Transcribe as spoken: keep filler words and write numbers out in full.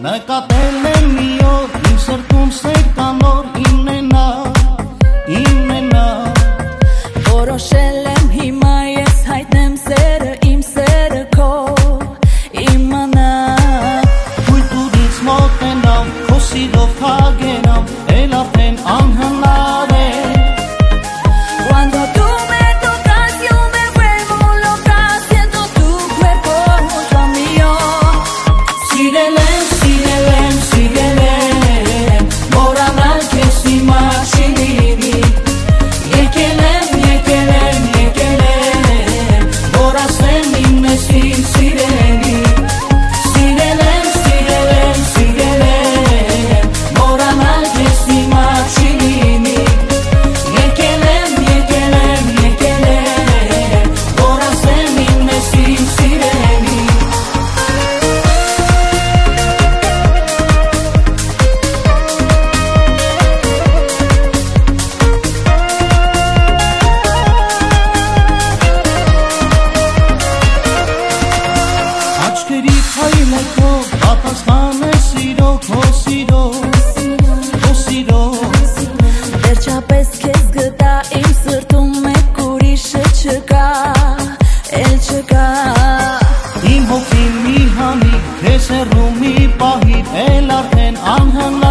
Նկատել եմ մի օր, իմ սրտում սեր կանոր, իմն է նա, իմն է նա Որոշել եմ հիմա ես հայտնեմ սերը, իմ սերը քո, իմանա Թույլ տուր ինձ մոտենամ, քո սիրով թագենամ, էլ արդեն անհնար է Cuando tú me tocas yo me vuelvo loca Siento tu cuerpo junto a mío Սիրել եմ, սիրել եմ, սիրել եմ Մորանալ քեզ հիմա չի լինի Եկել եմ, եկել եմ, եկել եմ Որ ասեմ իմն ես իմ սիրելի Սիրել եմ, սիրել եմ, սիրել եմ Մորանալ քեզ հիմա չի լինի Եկել եմ, եկել եմ, եկել եմ Որ ասեմ իմն ես իմ սիրելի Աչքերի փայլը քո պատասխան է սիրո, քո սիրո, քո սիրո Վերջապես քեզ գտա իմ սրտում մեկ ուրիշը չկա, էլ չկա Իմ հոգին մի հանի, քեզ հեռու մի պահիր, էլ արդեն անհնար